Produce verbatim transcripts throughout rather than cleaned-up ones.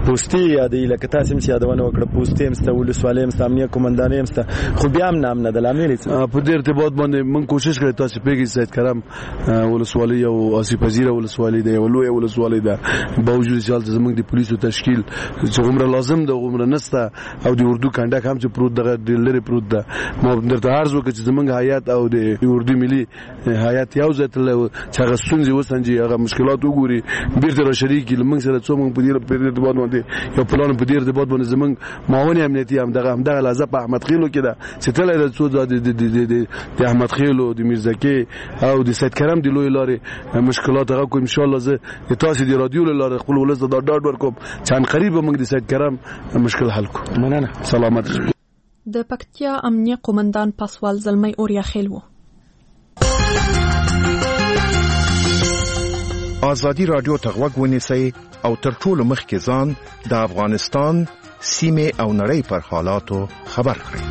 پوسټي یادې لکه تاسو هم یادونه وکړه پوسټي هم ست ولسوالۍ هم ست امنیه قومندانۍ هم ست خو بیا هم نام نه د لامل په دې ارتباط باندې موږ کوشش کړی تاسو پیګي سید کرم ولسوالۍ او آصف وزیر ولسوالۍ دی ولوی ولسوالۍ ده باوجود چې زموږ د پولیسو تشکیل چې عمره لازم ده عمره نسته او د اردو کنډک هم چې پروت دغه د لری پروت ده مو درته عرض وکړ چې زموږ هیئت او د اردو ملي هیئت یو ځای ته چې هغه ستونزې وسنجي هغه مشکلات وګوري بیرته را شریک لمنګ سره څو موږ په دې په ارتباط باندې یو پلان په دې ارتباط باندې زموږ معاون امنیتي هم دغه هم دغه لازم په احمد خیلو کې ده چې تل د څو د د احمد خیلو د میرزکی او د سید کرم د لوی لارې مشکلات هغه کو ان شاء الله زه تاسو د رادیو لاره خپل ولز د ډاډ ورکوم چې ان قریب موږ د سید کرم مشکل حل کو مننه سلامت د پکتیا امنیه قومندان پاسوال زلمی اوریا خیل وو. آزادی رادیو ته غوږ ونیسئ او تر ټولو مخکې ځان د افغانستان سیمې او نړۍ پر حالاتو خبر کړئ.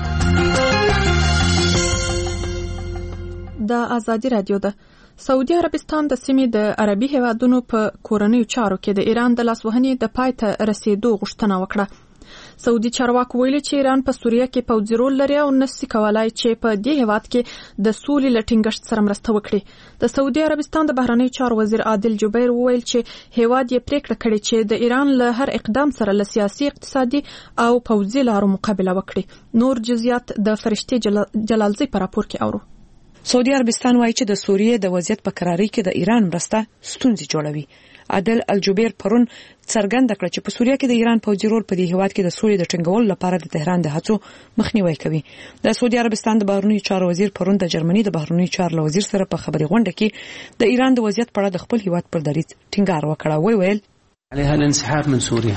د آزادی رادیو ده سعودي عربستان د سیمې د عربي هیوادونو په کورنیو چارو کې د ایران د لاسوهنې د پای ته رسیدو غوښتنه وکړه. سعودي چارواکو ویلي چې ایران په سوریه کې پوځي رول لري او نشي کولای چې په دې هیواد کې د سولې لټینګښت سره مرسته وکړي. د سعودي عربستان د بهرنیو چارو وزیر عادل جبیر وویل چې هیواد یې پریکړه کړې چې د ایران له هر اقدام سره له سیاسي اقتصادي او پوځي لارو مقابله وکړي. نور جزئیات د فرشتي جلالزی په راپور کې اورو. سعودي عربستان وایي چې د سوریې د وضعیت په قراري کې د ایران مرسته ستونزې جوړوي. عادل الجبیر پرون څرګنده کړه چې په سوریه کې د ایران پوځي رول په دې هیواد کې د سولې د ټینګولو لپاره د تهران د هڅو مخنیوي کوي. د سعودي عربستان د بهرنیو چارو وزیر پرون د جرمني د بهرنیو چارو وزیر سره په خبري غونډه کې د ایران د وضعیت په اړه د خپل هیواد پر دریځ ټینګار وکړ. وی ویل عليها الانسحاب من سوريا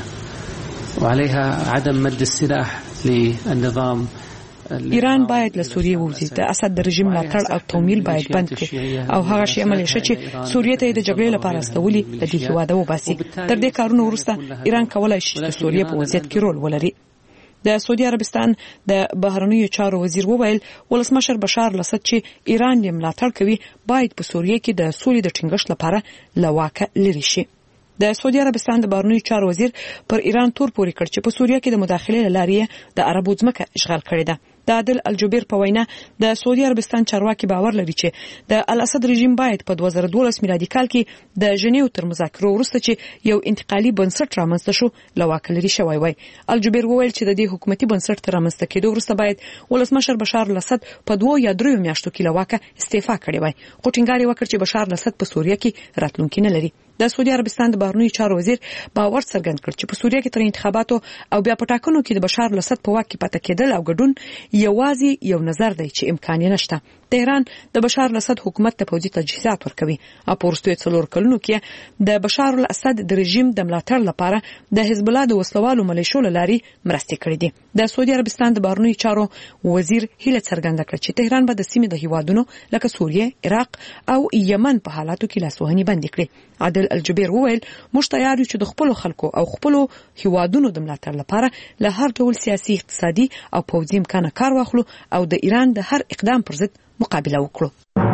وعليها عدم مد السلاح للنظام. ایران باید له سوریې ووځي. د اسد د رژیم ملاتړ او تومیل باید بند کړي او هغه شی عملي شي چې سوریې ته د جګړې لپاره استولي د دې هیواد وباسي. تر دې کارونو وروسته ایران کولای شي د سوریې په وضعیت کې رول ولري. د سعودي عربستان د بهرنیو چارو وزیر وویل ولسمشر بشار الاسد چې ایران یې ملاتړ کوي باید په سوریې کې د سولې د ټینګښت لپاره له واکه لري شي. د سعودي عربستان د بهرنیو چارو وزیر پر ایران تور پوري کړ چې په سوریه کې د مداخلې لارې د عربو ځمکه اشغال کړې ده. د عادل الجبیر په وینا د سعودي عربستان چارواکي باور لري چې د الاسد رژیم باید په دوه زره دولس میلادي کال کې د ژنیو تر مذاکرو وروسته چې یو انتقالي بنسټ رامنځته شو لواک لري شوی وای. الجبیر وویل چې د دې حکومتي بنسټ تر رامنځته کېدو وروسته باید ولسمشر بشار الاسد په دوه یا دریو میاشتو کې لواک استعفا کړي وای. خو ټینګار وکړ چې بشار الاسد په سوریه کې راتلونکي نه لري. د سعودي عربستان د بهرنیو چارو وزیر باور څرګند کړ چې په سوریه کې تر انتخاباتو او بیا په ټاکنو کې د بشار الاسد په واک کې پاتې کېدل او ګډون یوازې یو نظر دی چې امکان یې نشته. تهران د بشار الاسد حکومت ته پوځي تجهیزات ورکوي او په وروستیو څلور کلونو کې د بشار الاسد د رژیم د ملاتړ لپاره د حزب الله د وسلوالو ملیشو لاري مرستې کړې دي. د سعودي عربستان د بهرنیو چارو وزیر هیله څرګنده کړه چې تهران به د سیمې د هیوادونو لکه سوریه، عراق او یمن په حالاتو کې لاسوهنې بند کړي. عادل الجبیر وویل موږ تیار یو چې د خپل خلکو او خپل هیوادونو د ملاتړ لپاره له هر ډول سیاسي، اقتصادي او پوځي امکانه کار واخلو او د ایران د هر اقدام پر ضد مقابله وکړو.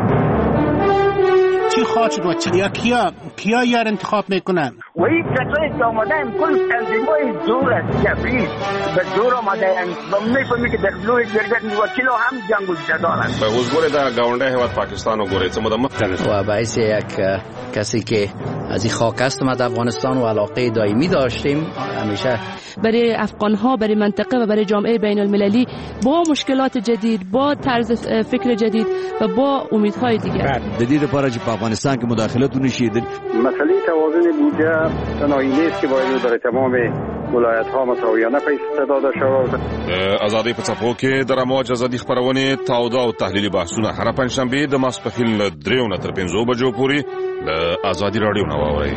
چی خواهد شد و چی یا کیا کیا یار انتخاب میکنن؟ و این کسایی که آمدن کل تنظیمای زور است جبری به زور آمدن و میفهمی که در لوی جرگت وکیل هم جنگ و جدالن. اوس ګوره دا گاونډي هیواد پاکستان وګورئ څه مده مخکنه و باعث یک کسی که از این خاک است ما در افغانستان و علاقه دائمی داشتیم همیشه برای افغان ها، برای منطقه و برای جامعه بین المللی با مشکلات جدید، با طرز فکر جدید و با امیدهای دیگر. د دې لپاره چې په افغانستان کې مداخلت ونشي. مسئله توازن بودجه تنهایی نیست که باید در تمام ولایت ها مساویانه پیش داده شود. ازادي په څپو کې د رموج ازادي خبرونه تاوده او تحلیلي بحثونه هر پنځشنبه د ماسپخیل دریو نه تر پنځو بجو پورې د ازادي رادیو نه واورئ.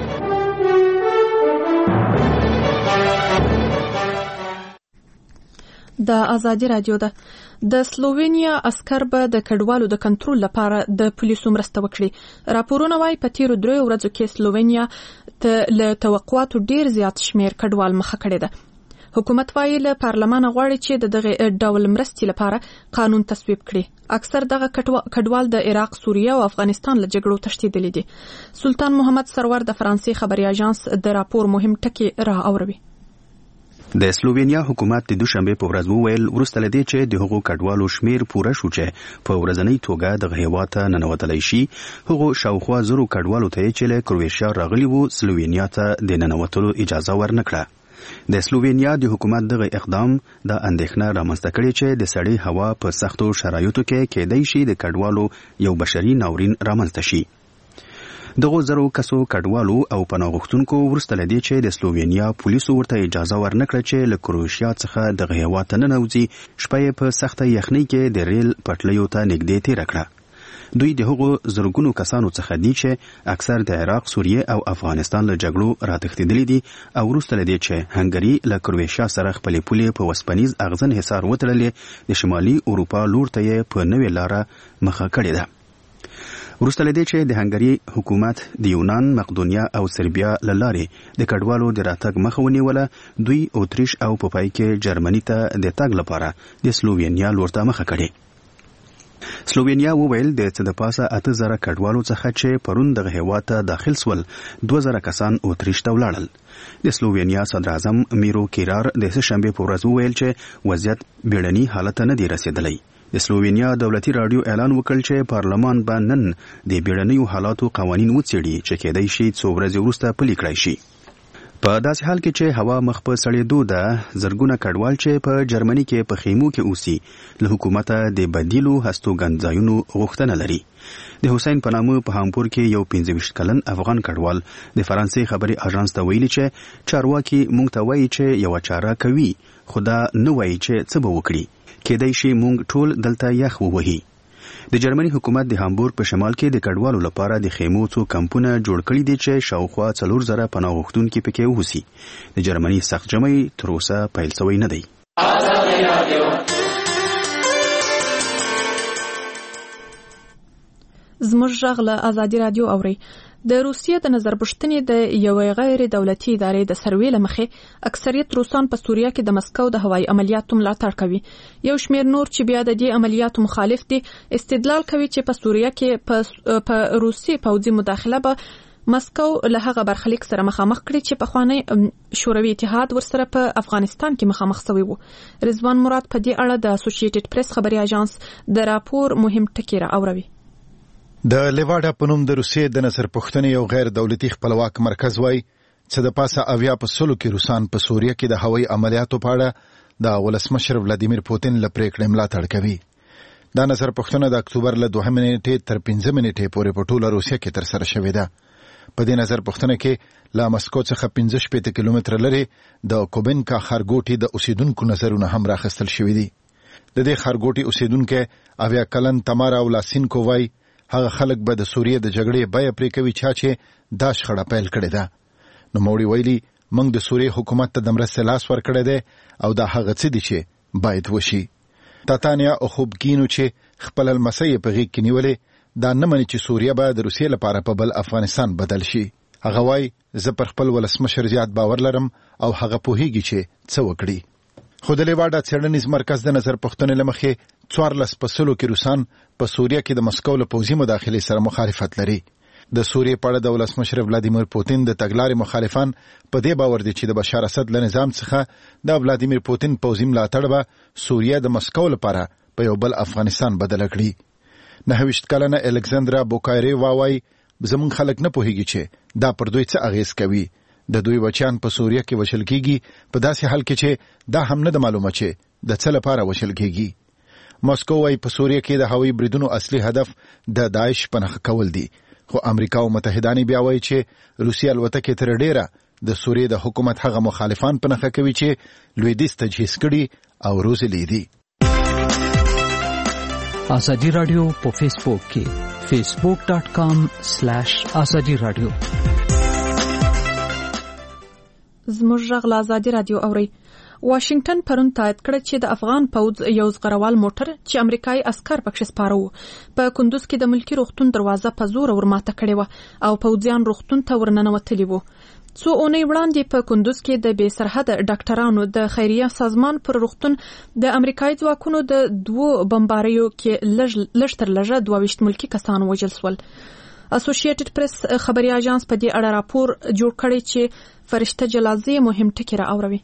د ازادي رادیو ده د سلووینیا عسكر به د کډوالو د کنټرول لپاره د پولیسو مرسته وکړي. راپورونه وايي په تیرو دریو ورځو کې سلووینیا ته له توقعاتو ډیر زیات شمیر کډوال مخه کړي ده. حکومت وايي له پارلمان غواړي چې د دغه ډول مرستې لپاره قانون تصویب کړي. اکثر دغه کډوال د عراق، سوریه او افغانستان له جګړو تښتېدلي دي. سلطان محمد سرور د فرانسې خبري اژانس د راپور مهم ټکي را اوروي. د سلووینیا حکومت د دوشنبه په ورځ وویل وروسته له دې چې د هغو کډوالو شمیر پوره شو چې په ورځنۍ توګه د هیواد ته ننوتلی شي، هغو شاوخوا زرو کډوالو ته چې له کروشیا راغلي وو سلووینیا ته د ننوتلو اجازه ورنکړه. د سلووینیا د حکومت دغه اقدام د اندېښنه رامنځته کړې چې د سړې هوا په سختو شرایطو کې کېدای شي د کډوالو یو بشري ناورین رامنځته شي. دغه زرو کسو کډوالو او پناه غوښتونکو وروسته له دې چې د سلووینیا پولیسو ورته اجازه ورنکړه چې له کروشیا څخه دغه هیواد ته ننوځي، شپه یې په سخته یخنۍ کې د ریل پټلیو ته نږدې تېره کړه. دوی د هغو زرګونو کسانو څخه دي چې اکثر د عراق، سوریه او افغانستان له جګړو راتښتېدلي دي او وروسته له دې چې هنګري له کروشیا سره خپلې پولې په وسپنیز اغزن حصار وتړلې، د شمالي اروپا لور ته یې په نوې لاره مخه کړې ده. وروسته له دې چې د هنګري حکومت د یونان، مقدونیا او سربیا له لارې د کډوالو د راتګ مخه ونیوله، دوی اتریش او په پای کې جرمني ته د تګ لپاره د سلووینیا لور ته مخه کړې. سلووینیا وویل د څه د پاسه اته زره کډوالو څخه چې پرون دغه هیواد ته داخل سول، دوه زره کسان اتریش ته ولاړل. د سلووینیا صدر اعظم میرو کیرار د سهشنبې په ورځ وویل چې وضعیت بیړني حالت ته نه دی رسېدلی. د سلووینیا دولتي راډیو اعلان وکړ چې پارلمان به نن د بیړنیو حالاتو قوانین وڅېړي چې کېدای شي څو ورځې وروسته پلي کړای شي. په داسې حال کې چې هوا مخ په سړېدو ده، زرګونه کډوال چې په جرمني کې په خیمو کې اوسي له حکومته د بدیلو هستوګن ځایونو غوښتنه لري. د حسین په نامه په هامبورګ کې یو پنځه ویشت کلن افغان کډوال د فرانسې خبري اژانس ته ویلي چې چارواکي موږ ته وایي چې یوه چاره کوي، خو دا نه وایي چې څه به وکړي، کېدای شي موږ ټول دلته یخ ووهي. د جرمني حکومت د هامبورګ په شمال کې د کډوالو لپاره د خیمو څو کمپونه جوړ کړي دي چې شاوخوا څلور زره پناه غوښتونکي پکې اوسي. د جرمني سخت ژمی تر اوسه پیل شوی نه دی. زموږ غږ له ازادي رادیو اوري. د روسیې د نظرپوښتنې د یوې غیر دولتي ادارې د سروې له مخې اکثریت روسان په سوریه کې د مسکو د هوایي عملیاتو ملاتړ کوي. یو شمېر نور چې بیا د دې عملیاتو مخالف دي استدلال کوي چې په سوریه کې په روسي پوځي مداخله به مسکو له هغه برخلیک سره مخامخ کړي چې پخوانی شوروي اتحاد ورسره په افغانستان کې مخامخ شوی وو. رضوان مراد په دې اړه د اسوسییټډ پریس خبري اژانس د راپور مهم ټکی را اوروي. د لیواډا په نوم د روسیې د نظر پوښتنې یو غیر دولتي خپلواک مرکز وایي چې د پاسه اویا په سلو کې روسان په سوریه کې د هوایي عملیاتو په اړه د ولسمشر ولادیمیر پوتین له پریکړې ملاتړ کوي. دا نظر پوښتنه د اکتوبر له دوه نیټې تر پنځه نیټې پورې په ټوله روسیه کې ترسره شوې ده. په دې نظر پوښتنه کې له مسکو څخه پنځه شپېته کیلومتره لرې د کوبینکا ښارګوټي د اوسیدونکو نظرونه هم راخیستل شوي دي. د دې ښارګوټي اوسیدونکي اویا کلن تمارا ولاسینکو وایي هغه خلک به د سوریه د جګړې بیه پرې کوي چې دا شخړه پیل کړې ده. نو موري ویلي موږ د سوریه حکومت ته د مرستې لاس ورکړی دی او دا هغه څه دي چې باید وشي. تاتانیا اوخوبګینو چې خپل لمسی یې په غېږ کې نیولې، دا نه مني چې سوریه به د روسیې لپاره په بل افغانستان بدل شي. هغه وایي زه پر خپل ولسمشر زیات باور لرم او هغه پوهیږي چې څه وکړي. خو د لیواډا څېړنیز مرکز د نظر پوښتنې له مخې څوارلس په سلو کې روسان په سوریه کې د مسکو له پوځي مداخلې سره مخالفت لري. د سوریې په اړه د ولسمشر ولادیمیر پوتین د تګلارې مخالفان په دې باور دي چې د بشار اسد له نظام څخه د ولادیمیر پوتین پوځي ملاتړ به سوریه د مسکو لپاره په یو بل افغانستان بدل کړي. نهه ویشت کلنه الکساندرا بوکایری وايي زمونږ خلک نه پوهیږي چې دا پر دوی څه اغیز کوي. د دوی بچیان په سوریه کې وشل کیږي په داسې حال کې چې دا هم نه د معلومه چې د څه لپاره وشل کیږي. مسکو وايي په سوریه کې د هوایي بریدونو اصلي هدف د داعش پناه کول دي، خو امریکا او متحدانې بیا وايي چې روسیه الوتکې تر ډیره د سوریې د حکومت هغه مخالفان پناه کوي چې لویدیځ تجهیز کړي او روزلي دي. ازادي رادیو په فیسبوک کې facebook dot com slash azadi radio. زموږ غږ له ازادي رادیو اوري. واشنگټن پرون تایید کړ چې د افغان پوځ یو زغروال موټر چې امریکایي عسكر پکښ سپاره وو په کندوز کې د ملکی روغتون دروازه په زور ورماته کړې و او پوځیان روغتون ته ورننوتلي وو. څو اونۍ وړاندې په کندوز کې د بې سرحد ډاکټرانو د خیریه سازمان پر روغتون د امریکایي ځواکونو د دوو بمباریو کې لږ تر لږه دوه ویشت ملکی کسان وژل شول. اسوسییټډ پریس خبري اژانس په دې اړه راپور جوړ کړی چې فرشته جلازي مهم ټکی را اوروي.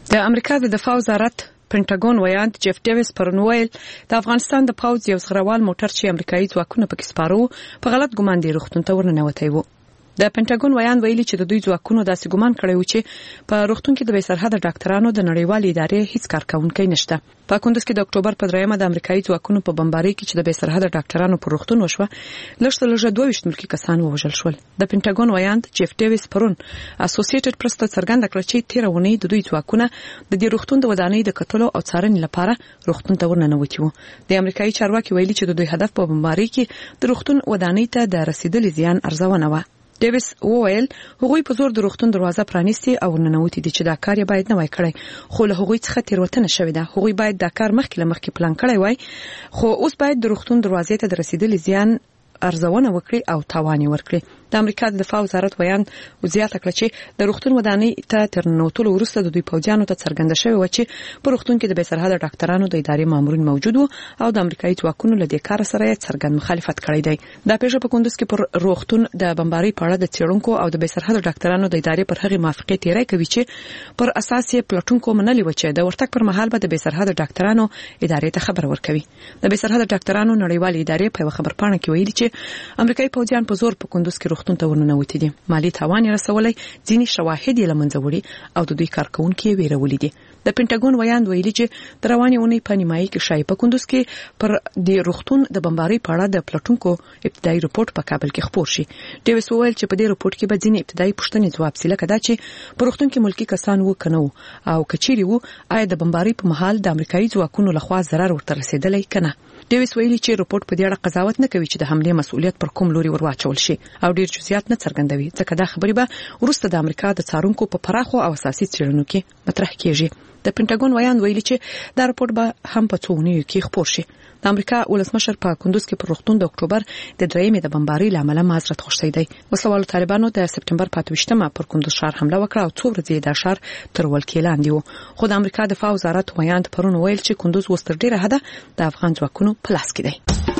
د امریکا د دفاع وزارت پینټاګون ویاند جیف ډیویس پرون ویل د افغانستان د پوځ یو زغروال موټر چې امریکایي ځواکونه پکې سپارو په غلط ګمان دی روغتون ته ورننوتی و. د پینټاګون ویاند ویلي چې د دوی ځواکونو داسې ګمان کړی و چې په روغتون کې د بې سرحده ډاکټرانو د نړیوالې ادارې هیڅ کارکونکي نشته. په کندوز کې د اکتوبر په دریمه د امریکایي ځواکونو په بمبارۍ کې چې د بې سرحده ډاکټرانو په روغتون وشوه لږ تر لږه دوه ویشت ملکي کسان ووژل شول. د پینټاګون ویاند جیف ډیویس پرون اسوسییټډ پریس ته څرګنده کړه چې تیر اونۍ د دوی ځواکونه د دې روغتون د ودانۍ د کتلو او څارنې لپاره روغتون ته ورننوتي وو. د امریکایي چارواکي ویلي چې د دوی هدف په بمبارۍ کې د روغتون ودانۍ ته د رسیدلي زیان ارزونه و. ډیویس وویل هغوی په زور د روغتون دروازه پرانیستي او ننوتي دي چې دا کار یې باید نه وای کړی خو له هغوی څخه تیروتنه شوې ده. هغوی باید دا کار مخکې له مخکې پلان کړی وای خو اوس باید د روغتون دروازې ته د رسیدلي زیان ارزونه وکړي او تاوان ورکړي. د امریکا د دفاع وزارت ویاند زیاته کړه چې د روغتون ودانۍ ته تر ننوتلو وروسته د دوی پوځیانو ته څرګنده شوې و چې په روغتون کې د بې سرحده ډاکټرانو د ادارې مامورین موجود وو او د امریکایي ځواکونو له دې کار سره یې څرګند مخالفت کړی دی. دا پیښه په کندوز کې پر روغتون د بمبارۍ په اړه د څېړونکو او د بې سرحده ډاکټرانو د ادارې پر هغې موافقې تیری کوي چې پر اساس یې پلټونکو منلي و چې د ورتګ پر مهال به د بې سرحده ډاکټرانو ادارې ته خبر ورکوي. د بې سرحده ډاکټرانو نړیوالې ادارې په یوه خبرپاڼه کې ویلي چې امریکایي پوځیان په زور په کندوز کې روغتون ته ورننوتي دي. مالی تاوان یې رسولی، ځینې شواهد یې له منځه وړي او د دوی کارکونکي یې ویرولي دي. د پینټاګون ویاند ویلي چې د روانې اونۍ په نیمایي کې شایي په کندوز کې پر د روغتون د بمبارۍ په اړه د پلټونکو ابتدایي رپورټ په کابل کې خپور شي. ډیویس وویل چې په دې رپورټ کې به ځینې ابتدایي پوښتنې ځواب سي، لکه دا چې په روغتون کې ملکي کسان وو که نه وو او که چیرې وو آیا د بمبارۍ په مهال د امریکایي ځواکونو لخوا ضرر ورته رسېدلی که نه. ډیویس ویلي چې رپورټ په دې اړه قضاوت نه کوي چې د حملې مسؤلیت پر کوم لوري ورواچول شي او ډیر جزئیات نه څرګندوي، ځکه دا خبرې به وروسته د امریکا د څارونکو په پراخو او اساسي څېړنو کې مطرح کیږي. د پینټاګون ویاند ویلي چې دا رپورټ به هم په څو اونیو کې خپور شي. د امریکا ولسمشر په کندوز کې پر روغتون د اکتوبر د درېیمې د بمبارۍ له امله معذرت غوښتی دی. وسلوالو طالبانو د سپټمبر په اته ویشتمه پر کندوز ښار حمله وکړه او څو ورځې دا ښار تر ولکې لاندې و. خو د امریکا دفاع وزارت ویاند پرون ویل چې کندوز اوس تر ډېره حده د افغان ځواکونو په لاس کې دی.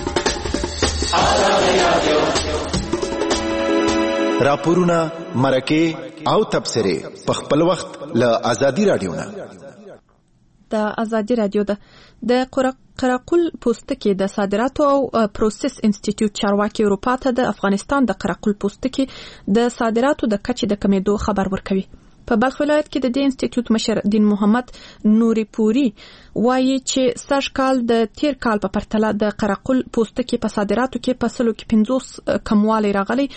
راپورونه، مرکې او تبصرې په خپل وخت له ازادي رادیو نه. د ازادي رادیو د د قراقل پوستکي د صادراتو او پروسس انسټیټیوټ چارواکي اروپا ته د افغانستان د قراقل پوستکي د صادراتو د کچې د کمیدو خبر ورکوي. په بلخ ولایت کې د دې انسټیټیوټ مشر دین محمد نوري پوري وایي چې سږ کال د تیر کال په پرتله د قراقل پوستکي په صادراتو کې په سلو کې پنځوس کموالی راغلی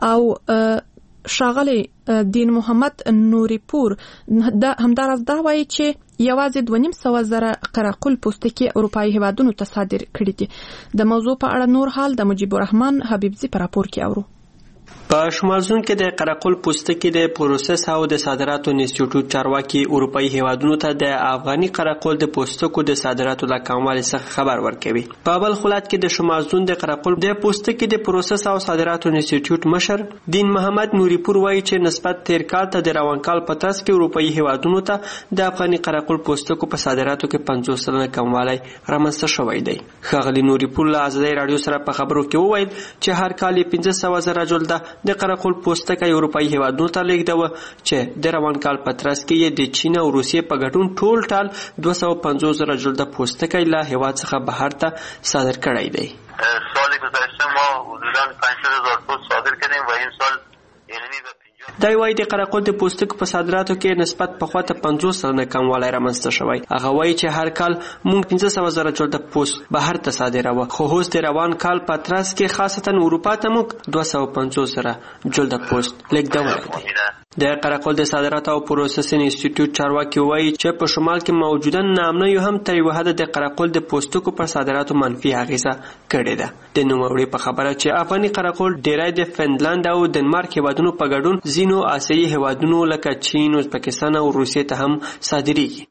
او ښاغلی دین محمد نوري پور د همداراز دا وایي چې یوازې دوه نیم سوه زره قراقل پوستکي اروپایي هیوادونو ته صادر کړي دي. د موضوع په اړه نور حال د مجيب الرحمن حبیبزي په راپور کې اورو. په شمالزون کې د قراقل پوستکي د پروسس او د صادراتو انسټیټیوټ چارواکي اروپایي هیوادونو ته د افغاني قراقل د پوستکو د صادراتو له کموالي څخه خبر ورکوي. په بلخ ولایت کې د شمالزون د قراقل د پوستکي د پروسس او صادراتو انسټیټیوټ مشر دین محمد نوري پور وایي چې نسبت تیر کال ته د روان کال په ترڅ کې اروپایي هیوادونو ته د افغاني قراقل پوستکو په صادراتو کې پنځوس سلنه کموالی رامنځته شوی دی. ښاغلي نوري پور له ازادي رادیو سره په خبرو کې وویل چې هر کال یې پنځه سوه زره جلده د قراقل پوستکی اروپایي هیوادونو ته لیږدوه چې د روان کال په ترڅ کې یې د چین او روسیې په ګډون ټول ټال دوه سوه پنځوس زره جلده پوستکی له هیواد څخه بهر ته صادر کړی دی. سال گذشته ما حدوداً پنجصد هزار پوست صادر کردیم و این سال علمی به دا وایي د قراقل د پوستکو په صادراتو کې نسبت پخوا ته پنځوس سلنه کموالی رامنځته شوی. هغه وایي چې هر کال موږ پنځه سوه زره جلده پوست بهر ته صادروه، خو اوس د روان کال په ترڅ کې خاصتا اروپا ته موږ دوه سوه پنځوس زره جلده پوست لیږدولی دی. د قراقل د صادراتو او پروسس انسټیټیوټ چارواکي وایي چې په شمال کې موجوده ناامنیو هم تر یوه حده د قراقل د پوستکو پر صادراتو منفي اغیزه کړې ده. د نوموړي په خبره چې افغاني قراقل ډیری د فنلند او ډنمارک هیوادونو په ګډون ځینو آسیایي هیوادونو لکه چین، ازبکستان او روسیې ته هم صادریږي.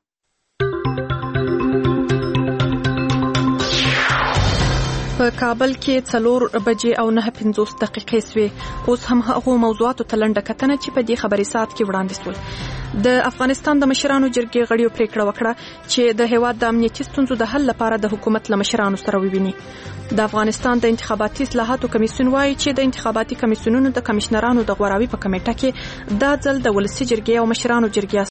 په کابل کې څلور بجې او نه پنځوس دقیقې سوې. اوس هم هغو موضوعاتو ته لنډه کتنه چې په دې خبري ساعت کې وړاندې سول. د افغانستان د مشرانو جرګې غړیو پریکړه وکړه چې د هیواد د امنیتي ستونزو د حل لپاره د حکومت له مشرانو سره وویني. د افغانستان د انتخاباتي اصلاحاتو کمیسیون وایي چې د انتخاباتي کمیسیونونو د کمشنرانو د غوراوي په کمیټه کې دا ځل د ولسي جرګې او مشرانو جرګې